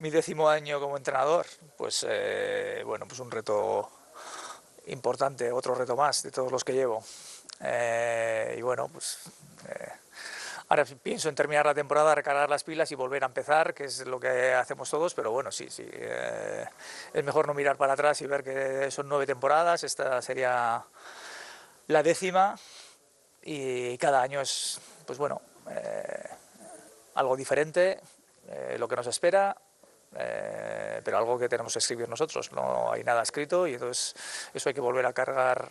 Mi 10º año como entrenador, pues bueno, pues un reto importante, otro reto más de todos los que llevo. Y bueno, pues ahora pienso en terminar la temporada, recargar las pilas y volver a empezar, que es lo que hacemos todos, pero bueno, sí, es mejor no mirar para atrás y ver que son 9 temporadas, esta sería la 10ª y cada año es, pues bueno, algo diferente, lo que nos espera. Pero algo que tenemos que escribir nosotros, no hay nada escrito y entonces eso hay que volver a cargar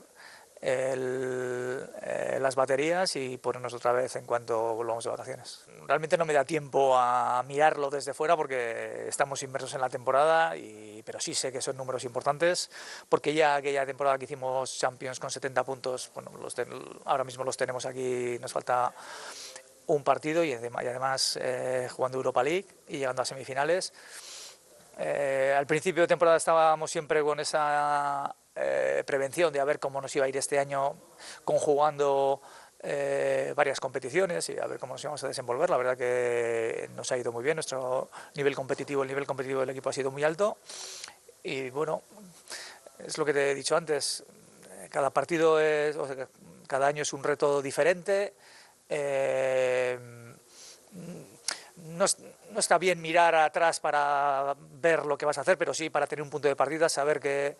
las baterías y ponernos otra vez en cuanto volvamos de vacaciones. Realmente no me da tiempo a mirarlo desde fuera porque estamos inmersos en la temporada, pero sí sé que son números importantes porque ya aquella temporada que hicimos Champions con 70 puntos, bueno, ahora mismo los tenemos aquí, nos falta un partido y además jugando Europa League y llegando a semifinales. Al principio de temporada estábamos siempre con esa prevención de a ver cómo nos iba a ir este año conjugando varias competiciones y a ver cómo nos íbamos a desenvolver. La verdad que nos ha ido muy bien, nuestro nivel competitivo, el nivel competitivo del equipo ha sido muy alto y bueno, es lo que te he dicho antes, cada partido o sea, cada año es un reto diferente. No está bien mirar atrás para ver lo que vas a hacer, pero sí para tener un punto de partida, saber que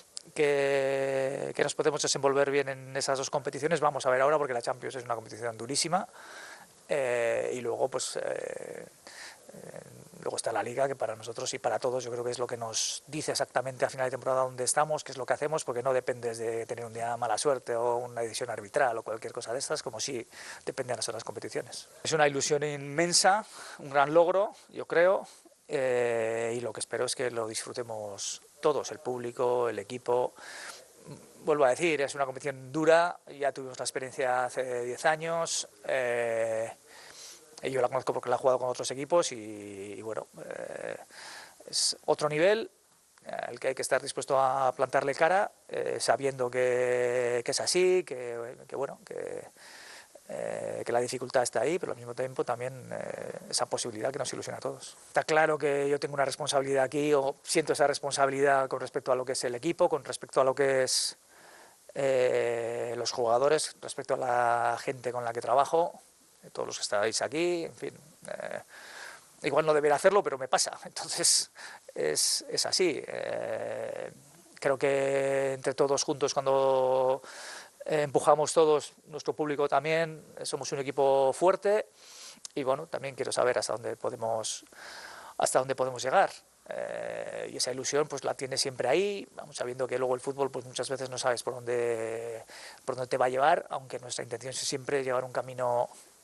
nos podemos desenvolver bien en esas dos competiciones. Vamos a ver ahora porque la Champions es una competición durísima y luego pues luego está la Liga, que para nosotros y para todos yo creo que es lo que nos dice exactamente a final de temporada dónde estamos, qué es lo que hacemos, porque no dependes de tener un día de mala suerte o una decisión arbitral o cualquier cosa de estas, como si dependen las otras competiciones. Es una ilusión inmensa, un gran logro, yo creo, y lo que espero es que lo disfrutemos todos, el público, el equipo. Vuelvo a decir, es una competición dura, ya tuvimos la experiencia hace 10 años, yo la conozco porque la he jugado con otros equipos y bueno, es otro nivel al que hay que estar dispuesto a plantarle cara, sabiendo que es así, bueno, que la dificultad está ahí, pero al mismo tiempo también esa posibilidad que nos ilusiona a todos. Está claro que yo tengo una responsabilidad aquí, o siento esa responsabilidad con respecto a lo que es el equipo, con respecto a lo que es los jugadores, respecto a la gente con la que trabajo, todos los que estáis aquí, en fin. Igual no debería hacerlo, pero me pasa. Entonces es así. Creo que entre todos juntos, cuando empujamos todos, nuestro público también, somos un equipo fuerte y bueno, también quiero saber hasta dónde podemos llegar. Y esa ilusión pues la tienes siempre ahí, vamos sabiendo que luego el fútbol pues muchas veces no sabes por dónde te va a llevar, aunque nuestra intención es siempre llevar un camino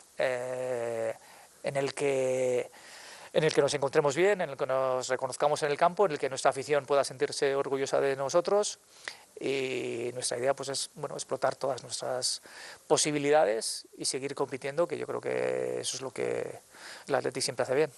en el que nos encontremos bien, en el que nos reconozcamos en el campo, en el que nuestra afición pueda sentirse orgullosa de nosotros y nuestra idea pues es bueno, explotar todas nuestras posibilidades y seguir compitiendo, que yo creo que eso es lo que el Athletic siempre hace bien.